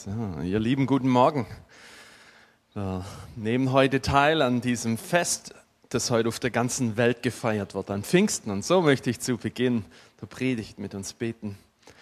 So, ihr Lieben, guten Morgen. Wir nehmen heute teil an diesem Fest, das heute auf der ganzen Welt gefeiert wird, an Pfingsten. Und so möchte ich zu Beginn der Predigt mit uns beten.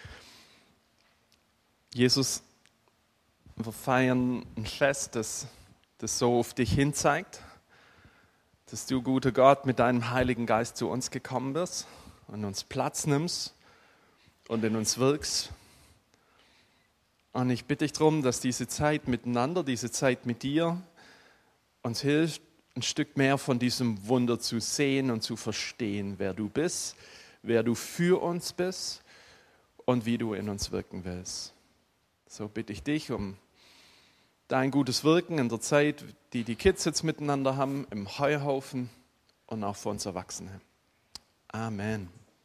Jesus, wir feiern ein Fest, das so auf dich hin zeigt, dass du, guter Gott, mit deinem Heiligen Geist zu uns gekommen bist und uns Platz nimmst und in uns wirkst. Und ich bitte dich darum, dass diese Zeit miteinander, diese Zeit mit dir uns hilft, ein Stück mehr von diesem Wunder zu sehen und zu verstehen, wer du bist, wer du für uns bist und wie du in uns wirken willst. So bitte ich dich um dein gutes Wirken in der Zeit, die die Kids jetzt miteinander haben, im Heuhaufen und auch für uns Erwachsene. Amen.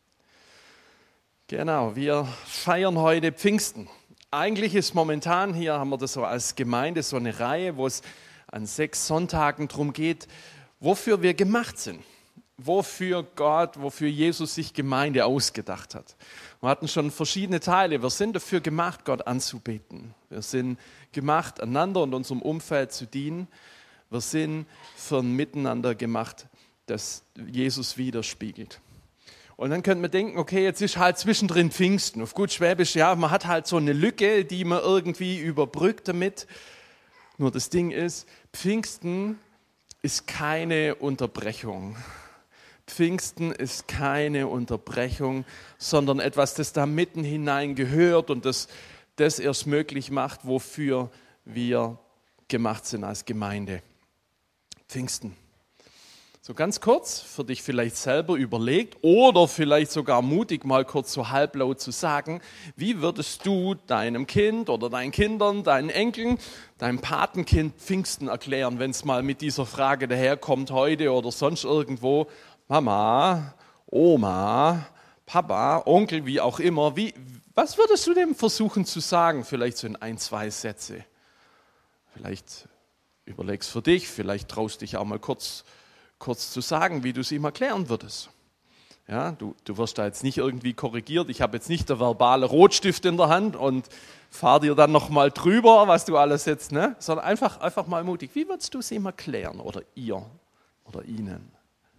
Genau, wir feiern heute Pfingsten. Eigentlich ist momentan, hier haben wir das so als Gemeinde, so eine Reihe, wo es an 6 Sonntagen darum geht, wofür wir gemacht sind. Wofür Gott, wofür Jesus sich Gemeinde ausgedacht hat. Wir hatten schon verschiedene Teile. Wir sind dafür gemacht, Gott anzubeten. Wir sind gemacht, einander und unserem Umfeld zu dienen. Wir sind für ein Miteinander gemacht, das Jesus widerspiegelt. Und dann könnte man denken, okay, jetzt ist halt zwischendrin Pfingsten. Auf gut Schwäbisch, ja, man hat halt so eine Lücke, die man irgendwie überbrückt damit. Nur das Ding ist, Pfingsten ist keine Unterbrechung. Pfingsten ist keine Unterbrechung, sondern etwas, das da mitten hinein gehört und das erst möglich macht, wofür wir gemacht sind als Gemeinde. Pfingsten. So ganz kurz, für dich vielleicht selber überlegt oder vielleicht sogar mutig mal kurz so halblaut zu sagen, wie würdest du deinem Kind oder deinen Kindern, deinen Enkeln, deinem Patenkind Pfingsten erklären, wenn es mal mit dieser Frage daherkommt heute oder sonst irgendwo, Mama, Oma, Papa, Onkel, wie auch immer, was würdest du dem versuchen zu sagen, vielleicht so in 1, 2 Sätze? Vielleicht überlegst für dich, vielleicht traust dich auch mal kurz zu sagen, wie du es ihm erklären würdest. Ja, du wirst da jetzt nicht irgendwie korrigiert. Ich habe jetzt nicht der verbale Rotstift in der Hand und fahre dir dann nochmal drüber, was du alles jetzt, ne? Sondern einfach mal mutig. Wie würdest du es ihm erklären oder ihr oder ihnen?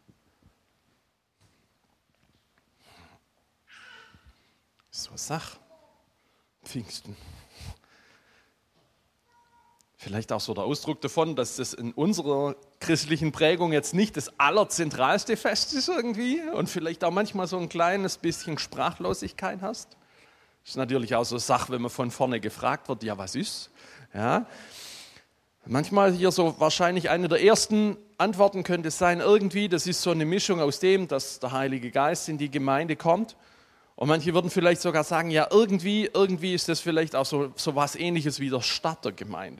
So Sach. Pfingsten. Vielleicht auch so der Ausdruck davon, dass das in unserer christlichen Prägung jetzt nicht das allerzentralste Fest ist irgendwie und vielleicht auch manchmal so ein kleines bisschen Sprachlosigkeit hast. Das ist natürlich auch so eine Sache, wenn man von vorne gefragt wird, ja, was ist? Ja. Manchmal hier so wahrscheinlich eine der ersten Antworten könnte sein, irgendwie, das ist so eine Mischung aus dem, dass der Heilige Geist in die Gemeinde kommt. Und manche würden vielleicht sogar sagen, ja, irgendwie ist das vielleicht auch so was Ähnliches wie der Start der Gemeinde.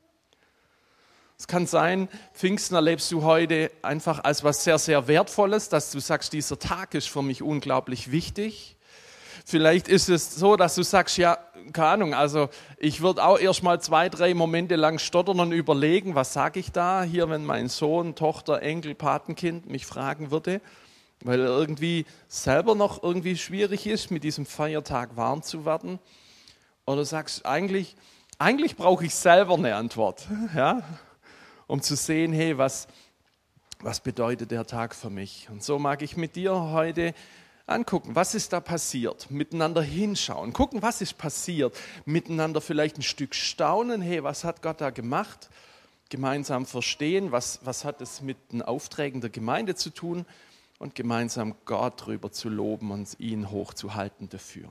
Es kann sein, Pfingsten erlebst du heute einfach als was sehr, sehr Wertvolles, dass du sagst, dieser Tag ist für mich unglaublich wichtig. Vielleicht ist es so, dass du sagst, ja, keine Ahnung, also ich würde auch erst mal 2, 3 Momente lang stottern und überlegen, was sage ich da hier, wenn mein Sohn, Tochter, Enkel, Patenkind mich fragen würde, weil er irgendwie selber noch irgendwie schwierig ist, mit diesem Feiertag warm zu werden. Oder sagst, eigentlich brauche ich selber eine Antwort, ja, um zu sehen, hey, was bedeutet der Tag für mich? Und so mag ich mit dir heute angucken, was ist da passiert, miteinander hinschauen, gucken, was ist passiert, miteinander vielleicht ein Stück staunen, hey, was hat Gott da gemacht, gemeinsam verstehen, was hat es mit den Aufträgen der Gemeinde zu tun und gemeinsam Gott drüber zu loben und ihn hochzuhalten dafür.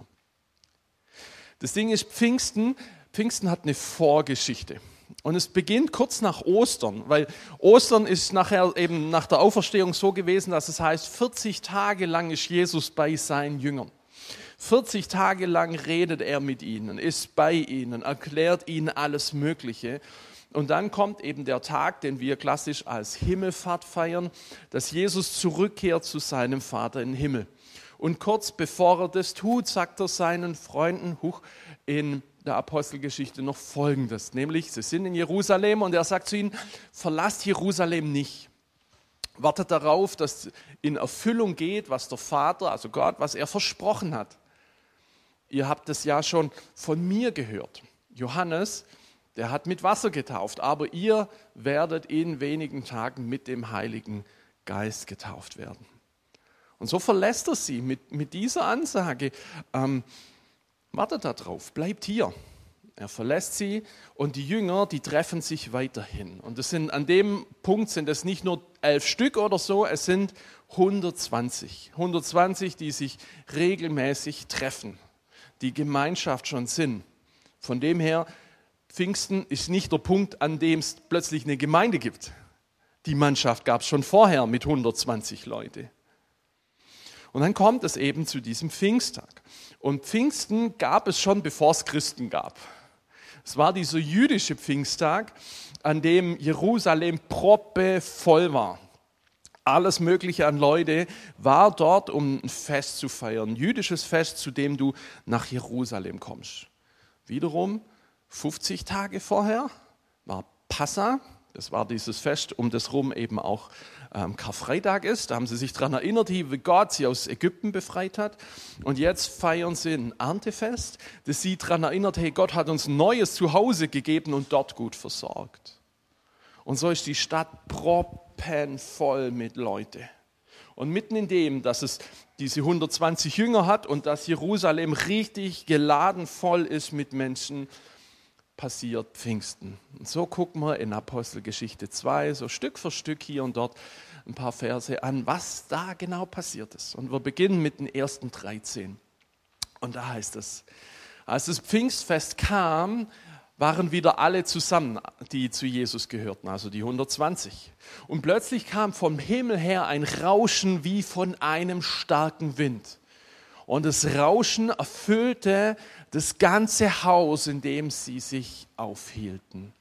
Das Ding ist, Pfingsten hat eine Vorgeschichte. Und es beginnt kurz nach Ostern, weil Ostern ist nachher eben nach der Auferstehung so gewesen, dass es heißt, 40 Tage lang ist Jesus bei seinen Jüngern. 40 Tage lang redet er mit ihnen, ist bei ihnen, erklärt ihnen alles Mögliche. Und dann kommt eben der Tag, den wir klassisch als Himmelfahrt feiern, dass Jesus zurückkehrt zu seinem Vater im Himmel. Und kurz bevor er das tut, sagt er seinen Freunden in der Apostelgeschichte noch Folgendes, nämlich sie sind in Jerusalem und er sagt zu ihnen, verlasst Jerusalem nicht. Wartet darauf, dass in Erfüllung geht, was der Vater, also Gott, was er versprochen hat. Ihr habt es ja schon von mir gehört. Johannes, der hat mit Wasser getauft, aber ihr werdet in wenigen Tagen mit dem Heiligen Geist getauft werden. Und so verlässt er sie mit dieser Ansage, wartet da drauf, bleibt hier. Er verlässt sie und die Jünger, die treffen sich weiterhin. Und an dem Punkt sind es nicht nur 11 Stück oder so, es sind 120. 120, die sich regelmäßig treffen, die Gemeinschaft schon sind. Von dem her, Pfingsten ist nicht der Punkt, an dem es plötzlich eine Gemeinde gibt. Die Mannschaft gab es schon vorher mit 120 Leute. Und dann kommt es eben zu diesem Pfingsttag. Und Pfingsten gab es schon, bevor es Christen gab. Es war dieser jüdische Pfingsttag, an dem Jerusalem proppevoll war. Alles Mögliche an Leute war dort, um ein Fest zu feiern. Ein jüdisches Fest, zu dem du nach Jerusalem kommst. Wiederum 50 Tage vorher war Passa. Das war dieses Fest, um das rum eben auch Karfreitag ist. Da haben sie sich daran erinnert, wie Gott sie aus Ägypten befreit hat. Und jetzt feiern sie ein Erntefest, das sie daran erinnert, hey, Gott hat uns ein neues Zuhause gegeben und dort gut versorgt. Und so ist die Stadt proppenvoll mit Leuten. Und mitten in dem, dass es diese 120 Jünger hat und dass Jerusalem richtig geladen voll ist mit Menschen, passiert Pfingsten. Und so gucken wir in Apostelgeschichte 2, so Stück für Stück hier und dort ein paar Verse an, was da genau passiert ist. Und wir beginnen mit den ersten 13. Und da heißt es, als das Pfingstfest kam, waren wieder alle zusammen, die zu Jesus gehörten, also die 120. Und plötzlich kam vom Himmel her ein Rauschen wie von einem starken Wind. Und das Rauschen erfüllte das ganze Haus, in dem sie sich aufhielten.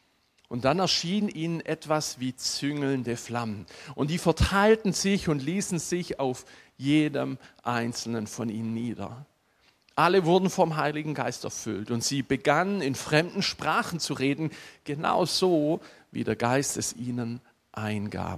Und dann erschien ihnen etwas wie züngelnde Flammen. Und die verteilten sich und ließen sich auf jedem einzelnen von ihnen nieder. Alle wurden vom Heiligen Geist erfüllt und sie begannen in fremden Sprachen zu reden, genauso wie der Geist es ihnen eingab.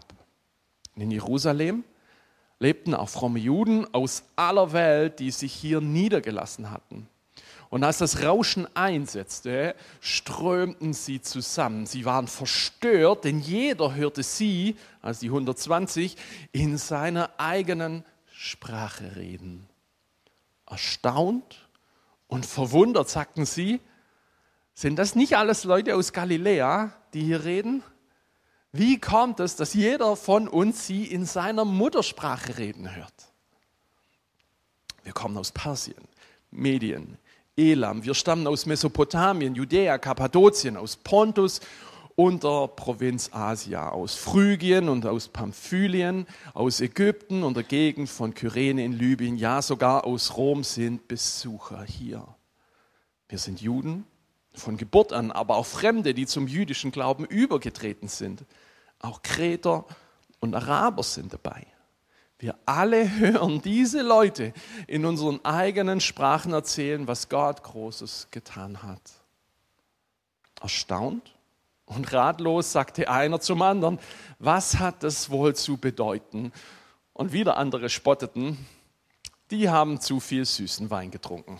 In Jerusalem lebten auch fromme Juden aus aller Welt, die sich hier niedergelassen hatten. Und als das Rauschen einsetzte, strömten sie zusammen. Sie waren verstört, denn jeder hörte sie, also die 120, in seiner eigenen Sprache reden. Erstaunt und verwundert sagten sie, sind das nicht alles Leute aus Galiläa, die hier reden? Wie kommt es, dass jeder von uns sie in seiner Muttersprache reden hört? Wir kommen aus Persien, Medien, Elam. Wir stammen aus Mesopotamien, Judäa, Kappadokien, aus Pontus und der Provinz Asia, aus Phrygien und aus Pamphylien, aus Ägypten und der Gegend von Kyrene in Libyen, ja sogar aus Rom sind Besucher hier. Wir sind Juden von Geburt an, aber auch Fremde, die zum jüdischen Glauben übergetreten sind. Auch Kreter und Araber sind dabei. Wir alle hören diese Leute in unseren eigenen Sprachen erzählen, was Gott Großes getan hat. Erstaunt und ratlos sagte einer zum anderen, was hat das wohl zu bedeuten? Und wieder andere spotteten, die haben zu viel süßen Wein getrunken.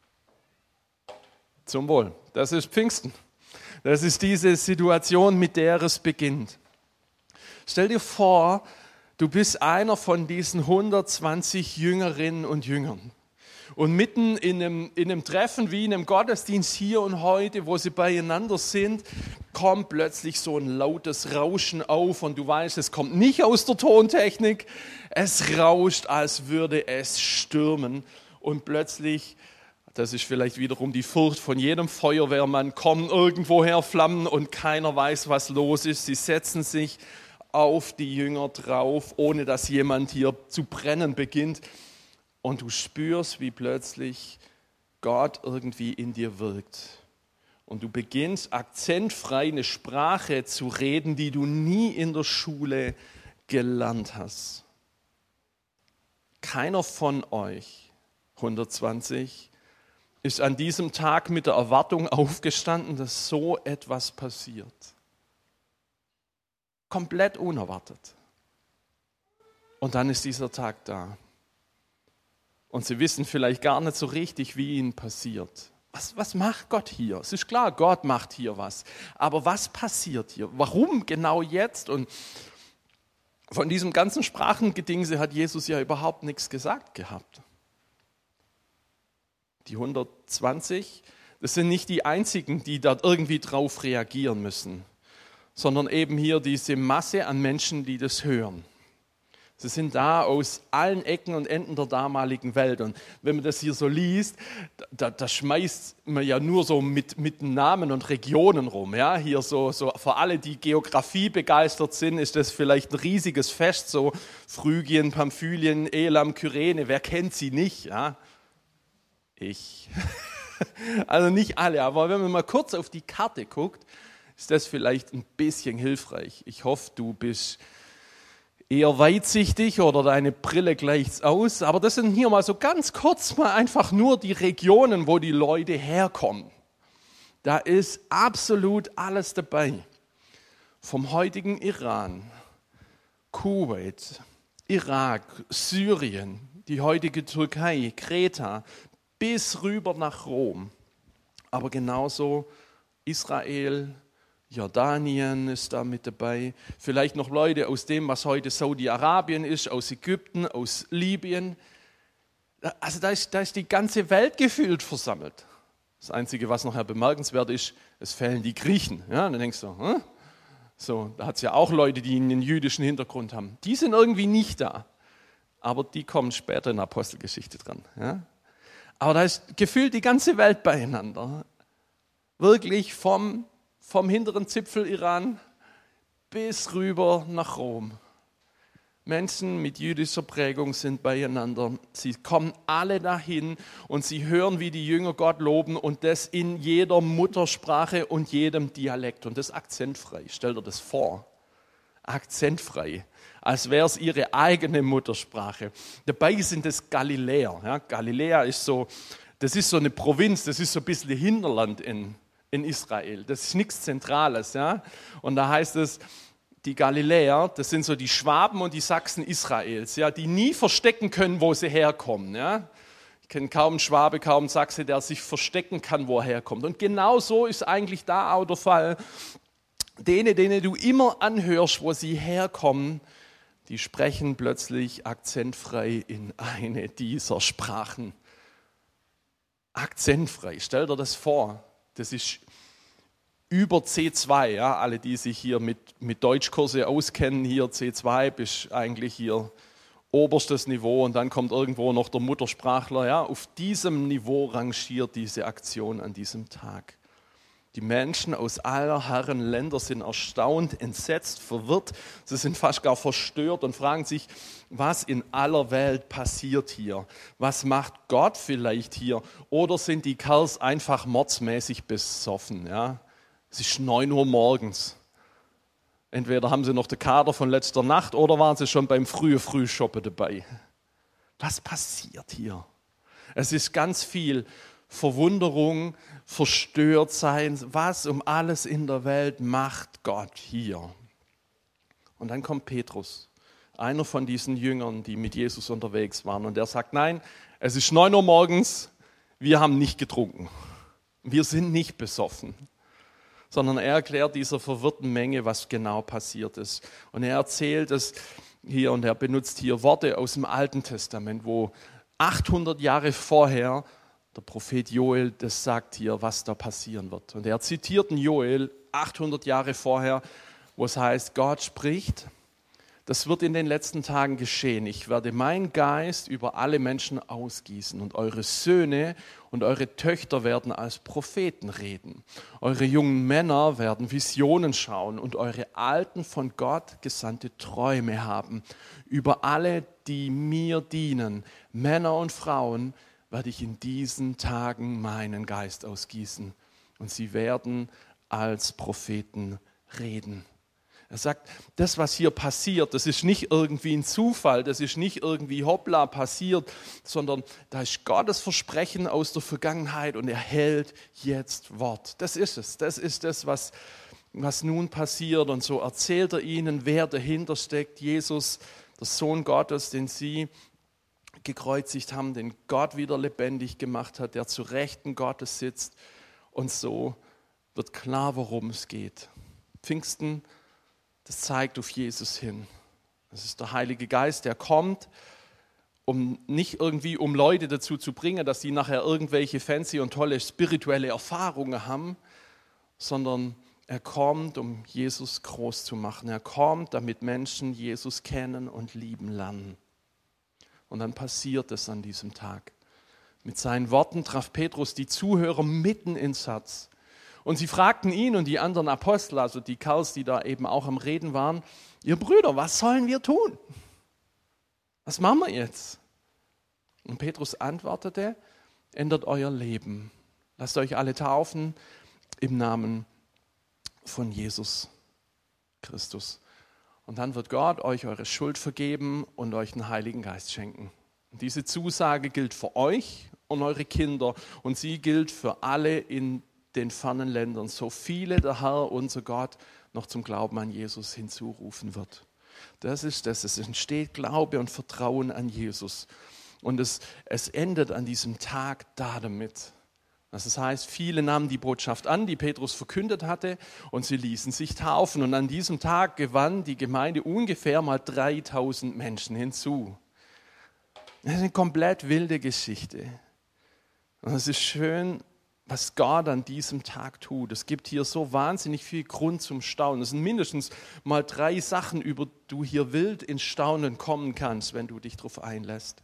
Zum Wohl. Das ist Pfingsten. Das ist diese Situation, mit der es beginnt. Stell dir vor, du bist einer von diesen 120 Jüngerinnen und Jüngern. Und mitten in einem Treffen, wie in einem Gottesdienst hier und heute, wo sie beieinander sind, kommt plötzlich so ein lautes Rauschen auf und du weißt, es kommt nicht aus der Tontechnik, es rauscht, als würde es stürmen und plötzlich, das ist vielleicht wiederum die Furcht von jedem Feuerwehrmann, kommen irgendwoher Flammen und keiner weiß, was los ist. Sie setzen sich auf die Jünger drauf, ohne dass jemand hier zu brennen beginnt. Und du spürst, wie plötzlich Gott irgendwie in dir wirkt. Und du beginnst akzentfrei eine Sprache zu reden, die du nie in der Schule gelernt hast. Keiner von euch, 120, ist an diesem Tag mit der Erwartung aufgestanden, dass so etwas passiert. Komplett unerwartet. Und dann ist dieser Tag da. Und sie wissen vielleicht gar nicht so richtig, wie ihnen passiert. Was macht Gott hier? Es ist klar, Gott macht hier was. Aber was passiert hier? Warum genau jetzt? Und von diesem ganzen Sprachengedingse hat Jesus ja überhaupt nichts gesagt gehabt. Die 120, das sind nicht die einzigen, die da irgendwie drauf reagieren müssen, sondern eben hier diese Masse an Menschen, die das hören. Sie sind da aus allen Ecken und Enden der damaligen Welt. Und wenn man das hier so liest, da schmeißt man ja nur so mit Namen und Regionen rum. Ja? Hier so für alle, die Geografie begeistert sind, ist das vielleicht ein riesiges Fest. So Phrygien, Pamphylien, Elam, Kyrene, wer kennt sie nicht? Ja? Ich. Also nicht alle, aber wenn man mal kurz auf die Karte guckt, ist das vielleicht ein bisschen hilfreich. Ich hoffe, du bist eher weitsichtig oder deine Brille gleicht's aus. Aber das sind hier mal so ganz kurz mal einfach nur die Regionen, wo die Leute herkommen. Da ist absolut alles dabei. Vom heutigen Iran, Kuwait, Irak, Syrien, die heutige Türkei, Kreta, bis rüber nach Rom. Aber genauso Israel, Jordanien ist da mit dabei. Vielleicht noch Leute aus dem, was heute Saudi-Arabien ist, aus Ägypten, aus Libyen. Also da ist die ganze Welt gefühlt versammelt. Das Einzige, was nachher bemerkenswert ist, es fehlen die Griechen. Ja, dann denkst du, so, da hat es ja auch Leute, die einen jüdischen Hintergrund haben. Die sind irgendwie nicht da. Aber die kommen später in der Apostelgeschichte dran. Ja? Aber da ist gefühlt die ganze Welt beieinander. Wirklich vom hinteren Zipfel Iran bis rüber nach Rom. Menschen mit jüdischer Prägung sind beieinander. Sie kommen alle dahin und sie hören, wie die Jünger Gott loben und das in jeder Muttersprache und jedem Dialekt und das akzentfrei. Stell dir das vor. Akzentfrei. Als wäre es ihre eigene Muttersprache. Dabei sind es Galiläer. Ja, Galiläa ist das ist so eine Provinz, das ist so ein bisschen Hinterland in Israel. Das ist nichts Zentrales. Ja? Und da heißt es, die Galiläer, das sind so die Schwaben und die Sachsen Israels, ja, die nie verstecken können, wo sie herkommen. Ja? Ich kenne kaum einen Schwabe, kaum einen Sachse, der sich verstecken kann, wo er herkommt. Und genau so ist eigentlich da auch der Fall. Denen du immer anhörst, wo sie herkommen, die sprechen plötzlich akzentfrei in eine dieser Sprachen. Akzentfrei, stell dir das vor. Das ist über C2, ja, alle, die sich hier mit Deutschkurse auskennen, hier C2 bist eigentlich hier oberstes Niveau und dann kommt irgendwo noch der Muttersprachler. Ja, auf diesem Niveau rangiert diese Aktion an diesem Tag. Die Menschen aus aller Herren Länder sind erstaunt, entsetzt, verwirrt. Sie sind fast gar verstört und fragen sich, was in aller Welt passiert hier? Was macht Gott vielleicht hier? Oder sind die Kerls einfach mordsmäßig besoffen? Ja? Es ist 9 Uhr morgens. Entweder haben sie noch den Kater von letzter Nacht oder waren sie schon beim Frühshoppen dabei. Was passiert hier? Es ist ganz viel Verwunderung, Verstörtsein, was um alles in der Welt macht Gott hier? Und dann kommt Petrus, einer von diesen Jüngern, die mit Jesus unterwegs waren. Und der sagt, nein, es ist 9 Uhr morgens, wir haben nicht getrunken. Wir sind nicht besoffen. Sondern er erklärt dieser verwirrten Menge, was genau passiert ist. Und er erzählt es hier und er benutzt hier Worte aus dem Alten Testament, wo 800 Jahre vorher der Prophet Joel das sagt hier, was da passieren wird. Und er zitiert den Joel 800 Jahre vorher, wo es heißt, Gott spricht, das wird in den letzten Tagen geschehen. Ich werde meinen Geist über alle Menschen ausgießen und eure Söhne und eure Töchter werden als Propheten reden. Eure jungen Männer werden Visionen schauen und eure Alten von Gott gesandte Träume haben. Über alle, die mir dienen, Männer und Frauen, werde ich in diesen Tagen meinen Geist ausgießen und sie werden als Propheten reden. Er sagt, das, was hier passiert, das ist nicht irgendwie ein Zufall, das ist nicht irgendwie hoppla passiert, sondern da ist Gottes Versprechen aus der Vergangenheit und er hält jetzt Wort. Das ist es, das ist das, was nun passiert und so erzählt er ihnen, wer dahinter steckt, Jesus, der Sohn Gottes, den sie gekreuzigt haben, den Gott wieder lebendig gemacht hat, der zu Rechten Gottes sitzt. Und so wird klar, worum es geht. Pfingsten, das zeigt auf Jesus hin. Das ist der Heilige Geist, der kommt, nicht irgendwie um Leute dazu zu bringen, dass sie nachher irgendwelche fancy und tolle spirituelle Erfahrungen haben, sondern er kommt, um Jesus groß zu machen. Er kommt, damit Menschen Jesus kennen und lieben lernen. Und dann passiert es an diesem Tag. Mit seinen Worten traf Petrus die Zuhörer mitten ins Herz. Und sie fragten ihn und die anderen Apostel, also die Kerls, die da eben auch am Reden waren, ihr Brüder, was sollen wir tun? Was machen wir jetzt? Und Petrus antwortete, ändert euer Leben. Lasst euch alle taufen im Namen von Jesus Christus. Und dann wird Gott euch eure Schuld vergeben und euch den Heiligen Geist schenken. Und diese Zusage gilt für euch und eure Kinder und sie gilt für alle in den fernen Ländern, so viele der Herr, unser Gott, noch zum Glauben an Jesus hinzurufen wird. Das ist das. Es entsteht Glaube und Vertrauen an Jesus. Und es endet an diesem Tag damit. Das heißt, viele nahmen die Botschaft an, die Petrus verkündet hatte, und sie ließen sich taufen. Und an diesem Tag gewann die Gemeinde ungefähr mal 3000 Menschen hinzu. Das ist eine komplett wilde Geschichte. Und es ist schön, was Gott an diesem Tag tut. Es gibt hier so wahnsinnig viel Grund zum Staunen. Es sind mindestens mal 3 Sachen, über die du hier wild ins Staunen kommen kannst, wenn du dich darauf einlässt.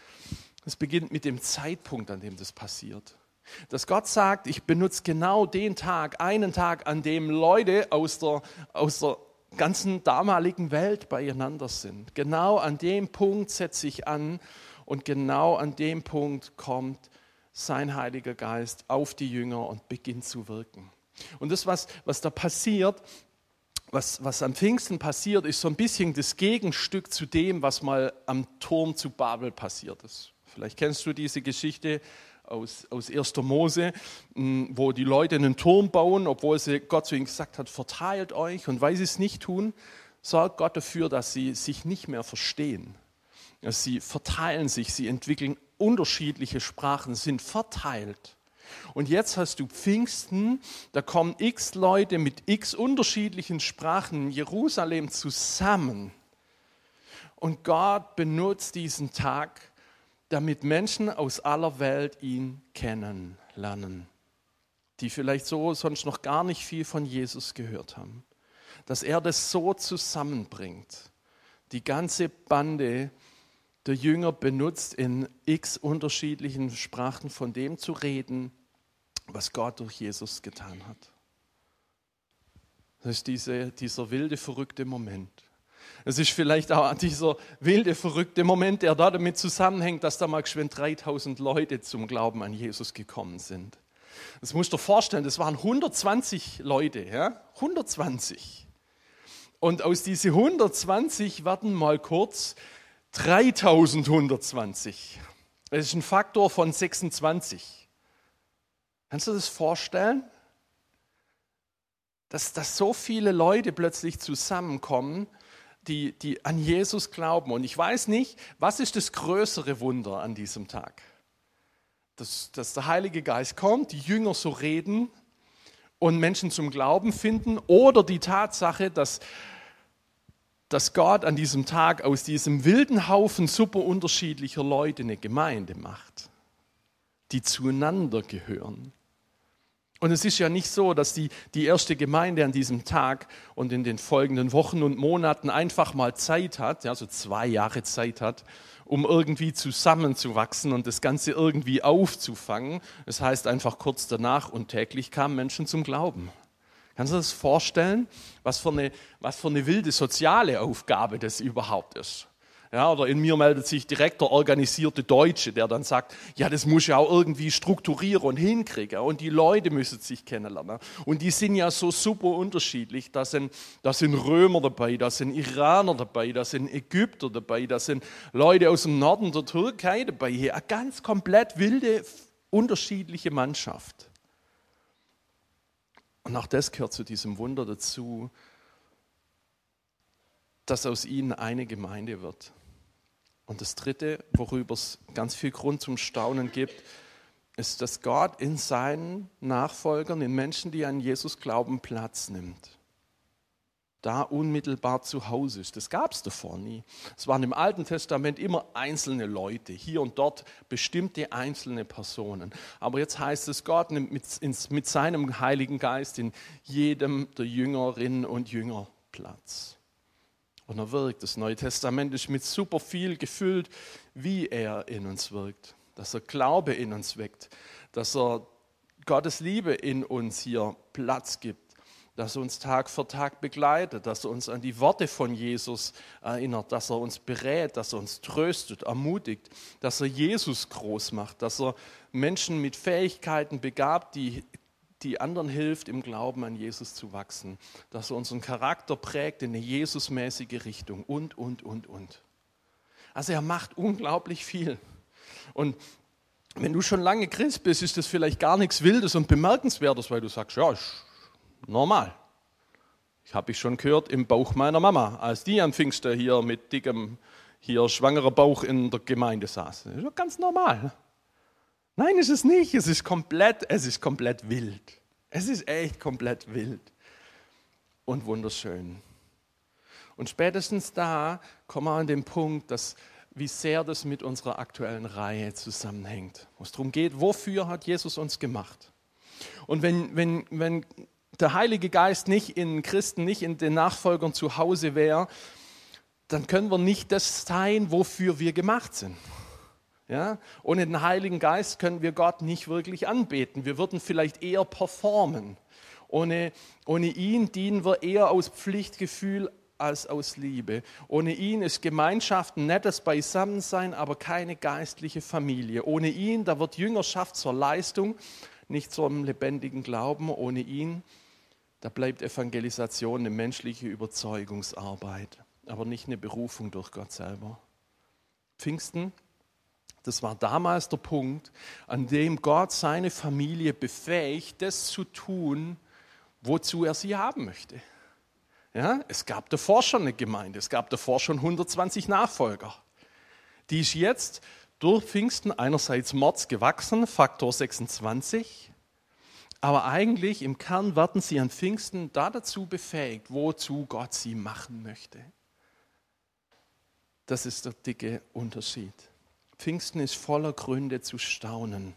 Es beginnt mit dem Zeitpunkt, an dem das passiert. Dass Gott sagt, ich benutze genau den Tag, einen Tag, an dem Leute aus der ganzen damaligen Welt beieinander sind. Genau an dem Punkt setze ich an und genau an dem Punkt kommt sein Heiliger Geist auf die Jünger und beginnt zu wirken. Und das, was da passiert, was am Pfingsten passiert, ist so ein bisschen das Gegenstück zu dem, was mal am Turm zu Babel passiert ist. Vielleicht kennst du diese Geschichte aus 1. Mose, wo die Leute einen Turm bauen, obwohl Gott zu ihnen gesagt hat, verteilt euch. Und weil sie es nicht tun, sorgt Gott dafür, dass sie sich nicht mehr verstehen. Sie verteilen sich, sie entwickeln unterschiedliche Sprachen, sind verteilt. Und jetzt hast du Pfingsten, da kommen x Leute mit x unterschiedlichen Sprachen in Jerusalem zusammen. Und Gott benutzt diesen Tag, damit Menschen aus aller Welt ihn kennenlernen, die vielleicht so sonst noch gar nicht viel von Jesus gehört haben. Dass er das so zusammenbringt, die ganze Bande der Jünger benutzt, in x unterschiedlichen Sprachen von dem zu reden, was Gott durch Jesus getan hat. Das ist dieser wilde, verrückte Moment. Es ist vielleicht auch dieser wilde, verrückte Moment, der da damit zusammenhängt, dass da mal geschwind 3000 Leute zum Glauben an Jesus gekommen sind. Das musst du dir vorstellen, das waren 120 Leute, ja? 120. Und aus diesen 120 werden mal kurz 3120. Das ist ein Faktor von 26. Kannst du das vorstellen? Dass so viele Leute plötzlich zusammenkommen, die an Jesus glauben. Und ich weiß nicht, was ist das größere Wunder an diesem Tag? Dass der Heilige Geist kommt, die Jünger so reden und Menschen zum Glauben finden, oder die Tatsache, dass Gott an diesem Tag aus diesem wilden Haufen super unterschiedlicher Leute eine Gemeinde macht, die zueinander gehören. Und es ist ja nicht so, dass die erste Gemeinde an diesem Tag und in den folgenden Wochen und Monaten einfach mal Zeit hat, ja, so 2 Jahre Zeit hat, um irgendwie zusammenzuwachsen und das Ganze irgendwie aufzufangen. Das heißt einfach kurz danach und täglich kamen Menschen zum Glauben. Kannst du dir das vorstellen, was für eine wilde soziale Aufgabe das überhaupt ist? Ja, oder in mir meldet sich direkt der organisierte Deutsche, der dann sagt, ja, das muss ja auch irgendwie strukturieren und hinkriegen und die Leute müssen sich kennenlernen. Und die sind ja so super unterschiedlich, da sind Römer dabei, da sind Iraner dabei, da sind Ägypter dabei, da sind Leute aus dem Norden der Türkei dabei, hier eine ganz komplett wilde, unterschiedliche Mannschaft. Und auch das gehört zu diesem Wunder dazu, dass aus ihnen eine Gemeinde wird. Und das Dritte, worüber es ganz viel Grund zum Staunen gibt, ist, dass Gott in seinen Nachfolgern, in Menschen, die an Jesus glauben, Platz nimmt. Da unmittelbar zu Hause ist. Das gab es davor nie. Es waren im Alten Testament immer einzelne Leute, hier und dort bestimmte einzelne Personen. Aber jetzt heißt es, Gott nimmt mit seinem Heiligen Geist in jedem der Jüngerinnen und Jünger Platz. Und er wirkt. Das Neue Testament ist mit super viel gefüllt, wie er in uns wirkt. Dass er Glaube in uns weckt. Dass er Gottes Liebe in uns hier Platz gibt. Dass er uns Tag für Tag begleitet, dass er uns an die Worte von Jesus erinnert, dass er uns berät, dass er uns tröstet, ermutigt, dass er Jesus groß macht, dass er Menschen mit Fähigkeiten begabt, die anderen hilft, im Glauben an Jesus zu wachsen, dass er unseren Charakter prägt in eine Jesusmäßige Richtung und. Also er macht unglaublich viel. Und wenn du schon lange Christ bist, ist das vielleicht gar nichts Wildes und Bemerkenswertes, weil du sagst, ja, ist normal. Ich habe schon gehört im Bauch meiner Mama, als die am Pfingsten hier mit dickem, schwangerer Bauch in der Gemeinde saß. Das ist doch ganz normal. Nein, ist es nicht. Es ist komplett wild. Es ist echt komplett wild und wunderschön. Und spätestens da kommen wir an den Punkt, wie sehr das mit unserer aktuellen Reihe zusammenhängt. Wo es darum geht, wofür hat Jesus uns gemacht? Und wenn der Heilige Geist nicht in Christen, nicht in den Nachfolgern zu Hause wäre, dann können wir nicht das sein, wofür wir gemacht sind. Ja? Ohne den Heiligen Geist können wir Gott nicht wirklich anbeten. Wir würden vielleicht eher performen. Ohne ihn dienen wir eher aus Pflichtgefühl als aus Liebe. Ohne ihn ist Gemeinschaft ein nettes Beisammensein, aber keine geistliche Familie. Ohne ihn, da wird Jüngerschaft zur Leistung, nicht zum lebendigen Glauben. Ohne ihn, da bleibt Evangelisation eine menschliche Überzeugungsarbeit, aber nicht eine Berufung durch Gott selber. Pfingsten, das war damals der Punkt, an dem Gott seine Familie befähigt, das zu tun, wozu er sie haben möchte. Ja, es gab davor schon eine Gemeinde, es gab davor schon 120 Nachfolger. Die ist jetzt durch Pfingsten einerseits mords gewachsen, Faktor 26, aber eigentlich im Kern werden sie an Pfingsten dazu befähigt, wozu Gott sie machen möchte. Das ist der dicke Unterschied. Pfingsten ist voller Gründe zu staunen.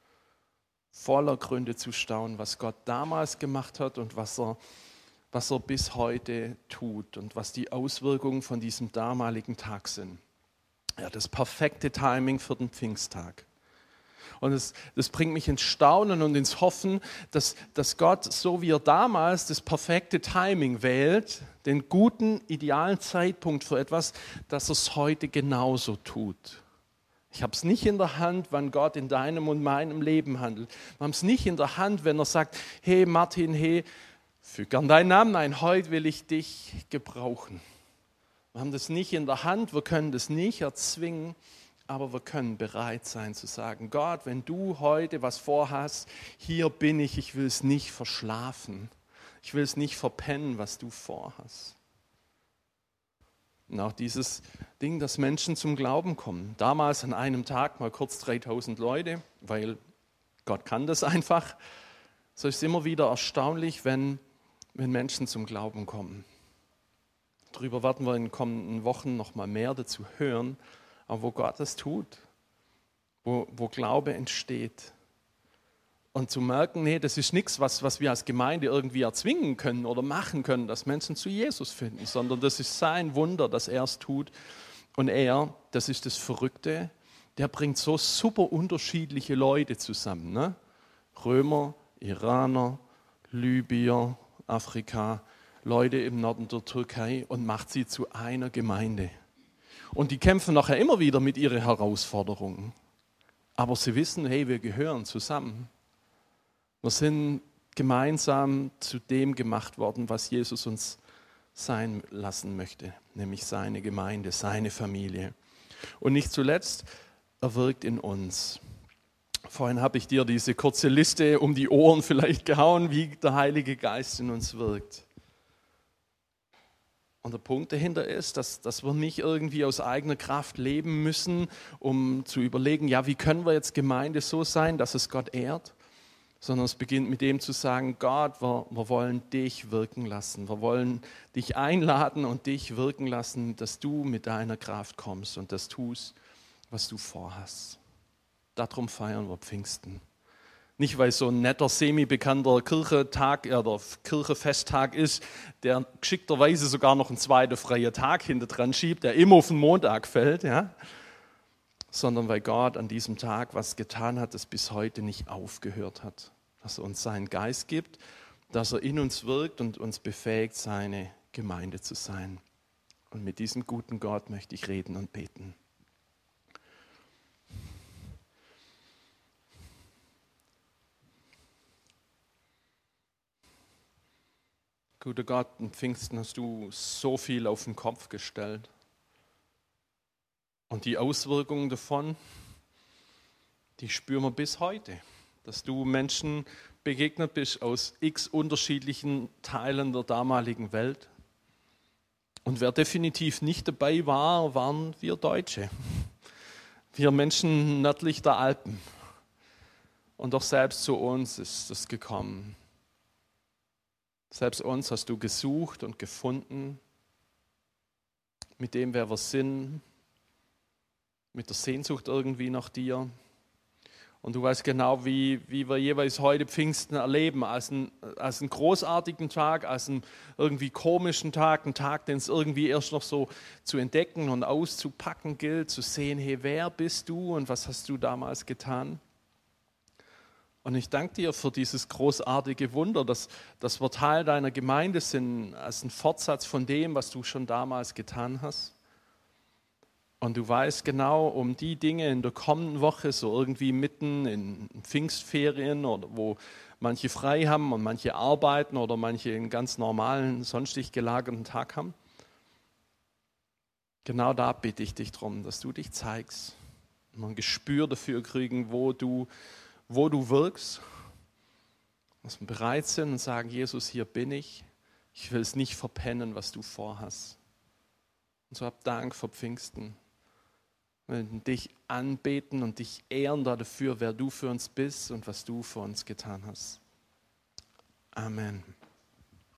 Voller Gründe zu staunen, was Gott damals gemacht hat und was er bis heute tut und was die Auswirkungen von diesem damaligen Tag sind. Ja, das perfekte Timing für den Pfingsttag. Und das bringt mich ins Staunen und ins Hoffen, dass Gott, so wie er damals das perfekte Timing wählt, den guten, idealen Zeitpunkt für etwas, dass er es heute genauso tut. Ich habe es nicht in der Hand, wann Gott in deinem und meinem Leben handelt. Wir haben es nicht in der Hand, wenn er sagt, hey Martin, hey, füg gern deinen Namen ein, heute will ich dich gebrauchen. Wir haben das nicht in der Hand, wir können das nicht erzwingen, aber wir können bereit sein zu sagen, Gott, wenn du heute was vorhast, hier bin ich will es nicht verschlafen. Ich will es nicht verpennen, was du vorhast. Und auch dieses Ding, dass Menschen zum Glauben kommen. Damals an einem Tag mal kurz 3000 Leute, weil Gott kann das einfach. So ist es immer wieder erstaunlich, wenn Menschen zum Glauben kommen. Darüber werden wir in den kommenden Wochen noch mal mehr dazu hören. Aber wo Gott das tut, wo Glaube entsteht. Und zu merken, nee, das ist nichts, was wir als Gemeinde irgendwie erzwingen können oder machen können, dass Menschen zu Jesus finden, sondern das ist sein Wunder, dass er es tut. Und er, das ist das Verrückte, der bringt so super unterschiedliche Leute zusammen. Ne? Römer, Iraner, Libyer, Afrika, Leute im Norden der Türkei und macht sie zu einer Gemeinde. Und die kämpfen nachher immer wieder mit ihren Herausforderungen. Aber sie wissen, hey, wir gehören zusammen. Wir sind gemeinsam zu dem gemacht worden, was Jesus uns sein lassen möchte, nämlich seine Gemeinde, seine Familie. Und nicht zuletzt, er wirkt in uns. Vorhin habe ich dir diese kurze Liste um die Ohren vielleicht gehauen, wie der Heilige Geist in uns wirkt. Und der Punkt dahinter ist, dass wir nicht irgendwie aus eigener Kraft leben müssen, um zu überlegen, ja, wie können wir jetzt Gemeinde so sein, dass es Gott ehrt, sondern es beginnt mit dem zu sagen, Gott, wir wollen dich wirken lassen. Wir wollen dich einladen und dich wirken lassen, dass du mit deiner Kraft kommst und das tust, was du vorhast. Darum feiern wir Pfingsten. Nicht, weil es so ein netter, semi-bekannter Kirchentag oder Kirchefesttag ist, der geschickterweise sogar noch einen zweiten freien Tag hinter dran schiebt, der immer auf den Montag fällt, ja? Sondern weil Gott an diesem Tag was getan hat, das bis heute nicht aufgehört hat. Dass er uns seinen Geist gibt, dass er in uns wirkt und uns befähigt, seine Gemeinde zu sein. Und mit diesem guten Gott möchte ich reden und beten. Guter Gott, am Pfingsten hast du so viel auf den Kopf gestellt. Und die Auswirkungen davon, die spüren wir bis heute. Dass du Menschen begegnet bist aus x unterschiedlichen Teilen der damaligen Welt. Und wer definitiv nicht dabei war, waren wir Deutsche. Wir Menschen nördlich der Alpen. Und doch selbst zu uns ist es gekommen. Selbst uns hast du gesucht und gefunden, mit dem, wer wir sind, mit der Sehnsucht irgendwie nach dir. Und du weißt genau, wie wir jeweils heute Pfingsten erleben, als einen großartigen Tag, als einen irgendwie komischen Tag, einen Tag, den es irgendwie erst noch so zu entdecken und auszupacken gilt, zu sehen, hey, wer bist du und was hast du damals getan? Und ich danke dir für dieses großartige Wunder, dass wir Teil deiner Gemeinde sind, als ein Fortsatz von dem, was du schon damals getan hast. Und du weißt genau um die Dinge in der kommenden Woche, so irgendwie mitten in Pfingstferien oder wo manche frei haben und manche arbeiten oder manche einen ganz normalen, sonstig gelagerten Tag haben. Genau da bitte ich dich darum, dass du dich zeigst und wir ein Gespür dafür kriegen, wo du wirkst, dass wir bereit sind und sagen, Jesus, hier bin ich. Ich will es nicht verpennen, was du vorhast. Und so hab Dank für Pfingsten. Wir wollen dich anbeten und dich ehren dafür, wer du für uns bist und was du für uns getan hast. Amen.